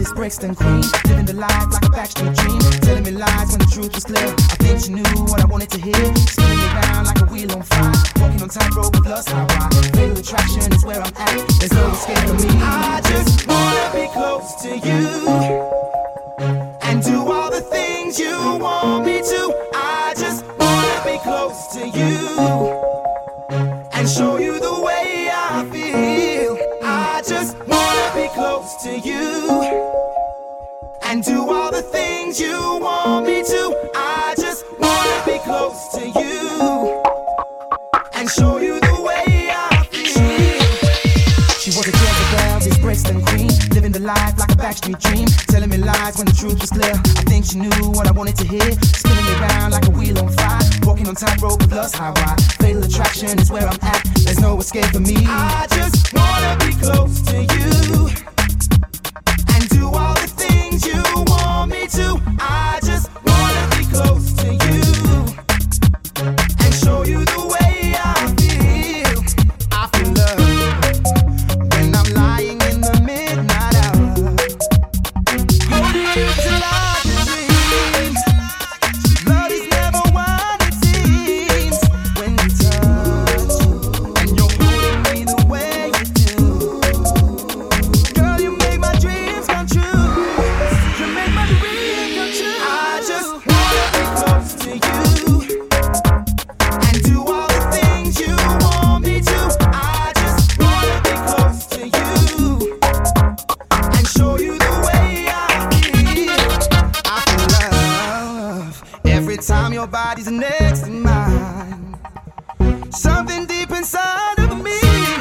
is Brixton Queen, living the life like a backstreet dream, telling me lies when the truth was clear. I think she knew what I wanted to hear, spinning me round like a wheel on fire, walking on tightrope with lust, how I fatal attraction is where I'm at. There's no escape for me. I just wanna be close to you and do all the things you want me to. I just wanna be close to you and show you the way I feel. I just wanna be close to you and do all the things you want me to. I just wanna be close to you and show you the way I feel. She was a Jezebel, this Brixton Queen, living the life like a backstreet dream, telling me lies when the truth was clear. I think she knew what I wanted to hear, spinning me round like a wheel on fire, walking on tightrope with lust, how I fatal attraction is where I'm at. There's no escape for me. I just wanna be close to you and do all the things you want me to. I just wanna be close to you and show you the way I feel. I feel love when I'm lying in the midnight hour, holding you till I dream. Love is never what it seems when you touch and you're holding me the way you do. Girl, you make my dreams come true. You make my dreams come true. I just wanna be close to you and do all the things you want me to. I just wanna be close to you and show you the way I feel. I feel love every time your body's next to mine. Something deep inside of me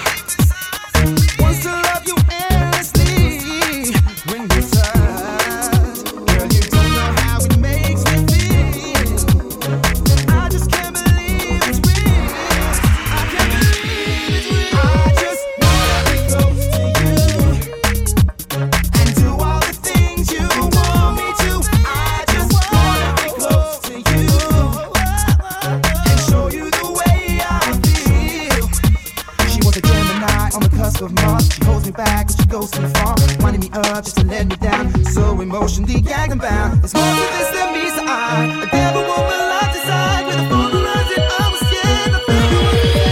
wants to love you endlessly. When you touch, girl, you don't know how it makes me feel. I just can't believe it's real. I can't believe it's real. I just wanna be close to you and do all the things you want me to. I just wanna be close to you and show you the way I feel. She was a Gemini on the cusp of Mars. She holds me back as she goes too far, winding me up just to let me down. So emotionally gagged and bound. It's more to this than meets the eye. A devil won't lie decide with a phone around it. I was scared to feel you.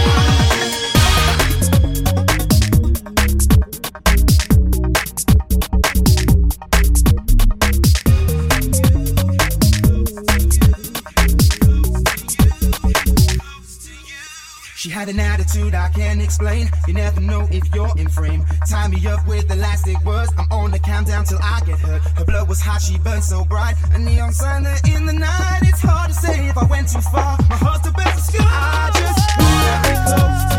She had an attitude I can't explain. You never know if you're in frame. Tie me up with elastic words. I'm on the countdown till I get hurt. Her blood was hot, she burned so bright. A neon sign there in the night. It's hard to say if I went too far. My heart's the best of school. I just wanna be close to